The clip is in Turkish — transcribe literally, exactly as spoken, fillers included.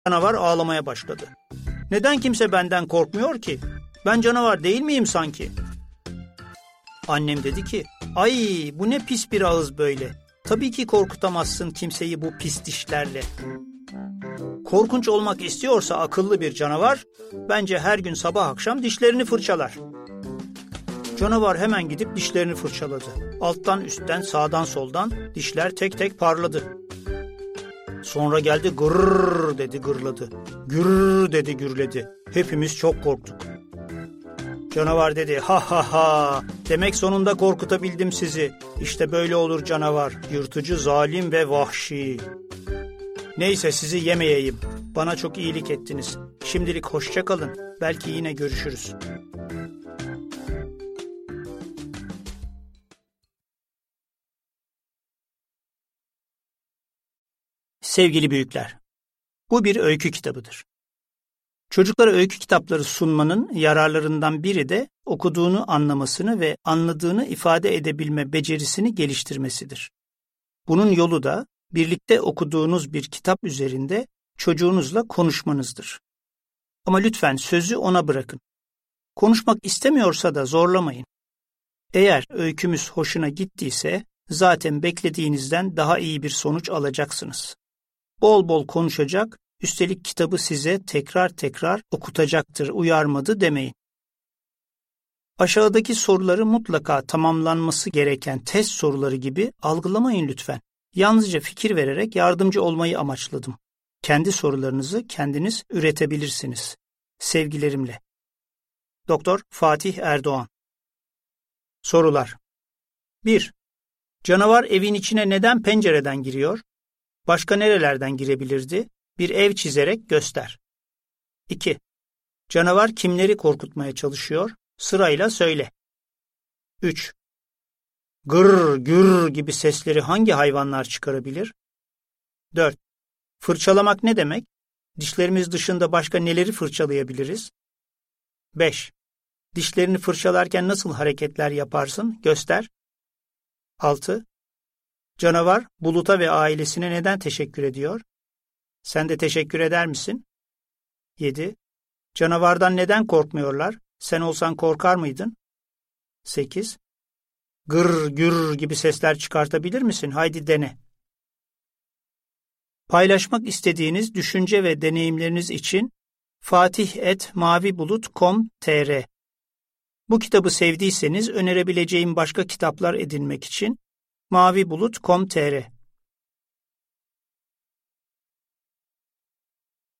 Canavar ağlamaya başladı. Neden kimse benden korkmuyor ki? Ben canavar değil miyim sanki? Annem dedi ki, ay bu ne pis bir ağız böyle. Tabii ki korkutamazsın kimseyi bu pis dişlerle. Korkunç olmak istiyorsa akıllı bir canavar, bence her gün sabah akşam dişlerini fırçalar. Canavar hemen gidip dişlerini fırçaladı. Alttan üstten sağdan soldan dişler tek tek parladı. Sonra geldi gırrrr dedi gırladı. Gürrrr dedi gürledi. Hepimiz çok korktuk. Canavar dedi ha ha ha. Demek sonunda korkutabildim sizi. İşte böyle olur canavar. Yırtıcı, zalim ve vahşi. Neyse sizi yemeyeyim. Bana çok iyilik ettiniz. Şimdilik hoşça kalın. Belki yine görüşürüz. Sevgili büyükler, bu bir öykü kitabıdır. Çocuklara öykü kitapları sunmanın yararlarından biri de okuduğunu anlamasını ve anladığını ifade edebilme becerisini geliştirmesidir. Bunun yolu da birlikte okuduğunuz bir kitap üzerinde çocuğunuzla konuşmanızdır. Ama lütfen sözü ona bırakın. Konuşmak istemiyorsa da zorlamayın. Eğer öykümüz hoşuna gittiyse zaten beklediğinizden daha iyi bir sonuç alacaksınız. Bol bol konuşacak, üstelik kitabı size tekrar tekrar okutacaktır, uyarmadı demeyin. Aşağıdaki soruları mutlaka tamamlanması gereken test soruları gibi algılamayın lütfen. Yalnızca fikir vererek yardımcı olmayı amaçladım. Kendi sorularınızı kendiniz üretebilirsiniz. Sevgilerimle. Doktor Fatih Erdoğan. Sorular. bir. Canavar evin içine neden pencereden giriyor? Başka nerelerden girebilirdi? Bir ev çizerek göster. iki. Canavar kimleri korkutmaya çalışıyor? Sırayla söyle. üç. Gırr, gürr gibi sesleri hangi hayvanlar çıkarabilir? dört. Fırçalamak ne demek? Dişlerimiz dışında başka neleri fırçalayabiliriz? beş. Dişlerini fırçalarken nasıl hareketler yaparsın? Göster. altı. Canavar Bulut'a ve ailesine neden teşekkür ediyor? Sen de teşekkür eder misin? yedi. Canavardan neden korkmuyorlar? Sen olsan korkar mıydın? sekiz. Gır gür gibi sesler çıkartabilir misin? Haydi dene. Paylaşmak istediğiniz düşünce ve deneyimleriniz için fatih et mavibulut nokta com nokta tr. Bu kitabı sevdiyseniz önerebileceğim başka kitaplar edinmek için mavibulut nokta com nokta tr.